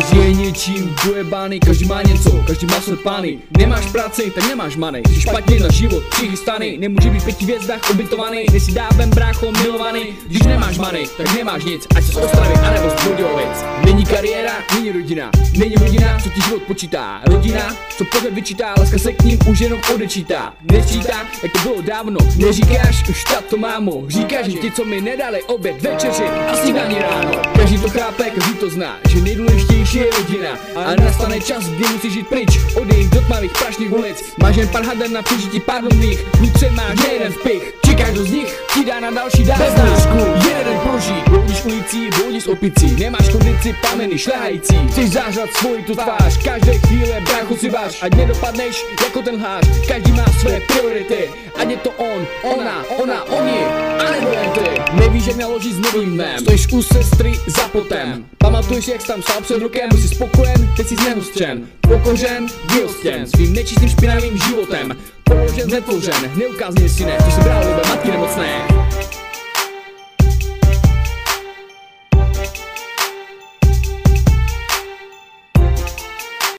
Každý je něčím dojebány, každý má něco, každý má své plány. Nemáš práci, tak nemáš money. Jsi špatně na život přichystaný, nemůže být v 5 hvězdách ubytovaný. Nejsi dávem brácho milovaný. Když nemáš money, tak nemáš nic, ať se z Ostravy anebo z Budějovic. Není kariéra, není rodina. Není rodina, co ti život počítá. Rodina, co pořád vyčítá, láska se k ním už jenom odečítá. Nesčítá, jak to bylo dávno. Neříkáš už tato mámo, říkáš ti, co mi nedali oběd, večeři a snídaní ráno. Každý to chápe, každý to zná, že nejdůležitější je rodina. A nastane čas, kdy musíš jít pryč od jejich do tmavých prašných ulic. Máš jen pár hader na přežití pár dlouhých, vnitře máš nejeden vpich. Čekáš, kdo z nich ti dá na další dál. Bez nářku, jeden prožít, bloudíš ulicí, bloudíš opicí. Nemáš kondici, plameny šlehající. Chceš zářat svoji tu tvář, každé chvíle bráchu si váš. Ať nedopadneš jako ten hář, každý má své priority. Ať je to on, ona, oni, anebo jen ty. Nevíš, jak naložit s novým dnem, stojíš u sestry za potem. Pamatuješ, jak jsi tam stál před rokem, jsi spokojen, teď jsi znehostřen. Pokořen, vyhostěn svým nečistým špinavým životem. Položen, netvořen, neukázně si ne, ty jsi bral matky nemocné.